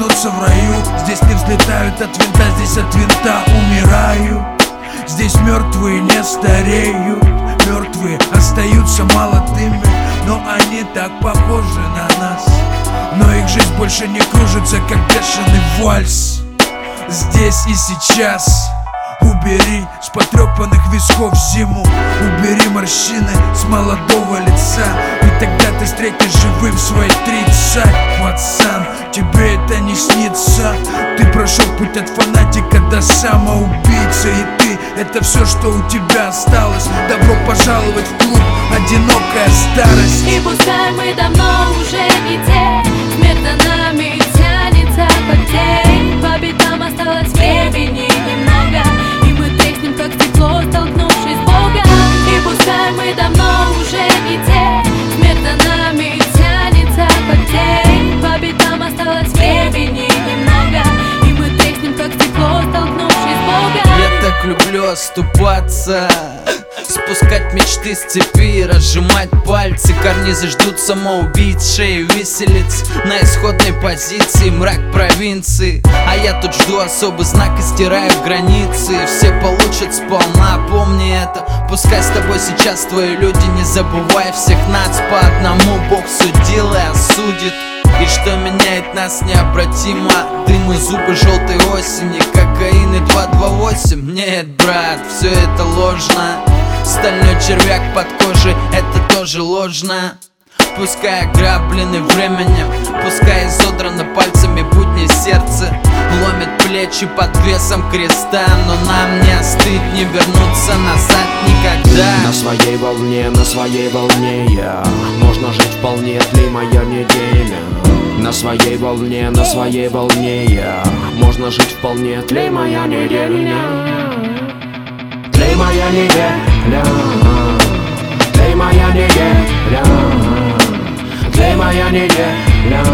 проснуться в раю. Здесь не взлетают от винта, здесь от винта умираю. Здесь мертвые не стареют, мертвые остаются молодыми, но они так похожи на нас. Но их жизнь больше не кружится, как бешеный вальс. Здесь и сейчас убери с потрепанных висков зиму, убери морщины с молодого лица, и тогда ты встретишь живым свои 30. Пацан, тебе это не снится. Ты прошел путь от фанатика до самоубийцы, и ты — это все, что у тебя осталось. Добро пожаловать в клуб «Одинокая старость». И пускай мы давно уже не те, смерть за нами тянется как тень. По битам осталось времени немного, и мы треснем как стекло, столкнувшись с Богом. И пускай мы давно уже не те, смерть за нами тянется как тень. По битам осталось времени немного, и мы треснем как стекло, столкнувшись с Богом. Я так люблю оступаться, спускать мечты с цепи, разжимать пальцы. Карнизы ждут самоубийц, шею виселиц. На исходной позиции мрак провинции, а я тут жду особый знак и стираю границы. Все получат сполна, помни это. Пускай с тобой сейчас твои люди, не забывай всех нас по одному. Бог судил и осудит, и что меняет нас необратимо. Дым и зубы желтой осени, кокаин и 228. Нет, брат, все это ложно. Стальной червяк под кожей, это тоже ложно. Пускай ограблены временем, пускай изодрано пальцами будни сердце, ломит плечи под весом креста, но нам не остыть, не вернуться назад никогда. На своей волне я. Можно жить вполне, тлей моя неделя. На своей волне я. Можно жить вполне, тлей моя неделя. Тлей моя неделя. Тлей моя неделя. Тлей моя неделя.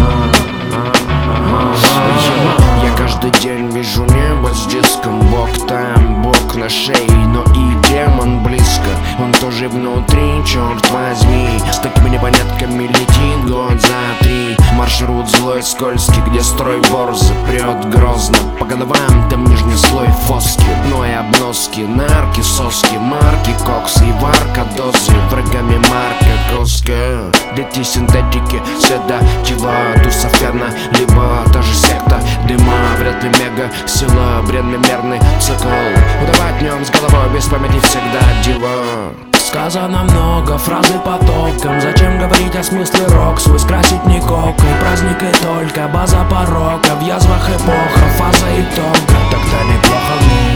Я каждый день вижу небо с диском. Бог там, Бог на шее, но и демон близко. Он тоже внутри, черт возьми. С такими непонятками летит год за 3. Маршрут злой, скользкий, где строй борзы прет грозно. По головам там нижний слой фоски, дно и обноски, нарки, соски, марки, кокс и варка, дозы, врагами марка, коска. Дети синтетики, седатива, тусоферна, либо даже секта дыма. Вряд ли мега сила, бренный мерный цикл. Удавать днем с головой, без памяти всегда дела. Сказано много, фразы потоком. Зачем говорить о смысле рок? Свой скрасить не кокой. Праздник и только база порока. В язвах эпоха, фаза итога. Тогда неплохо в ней.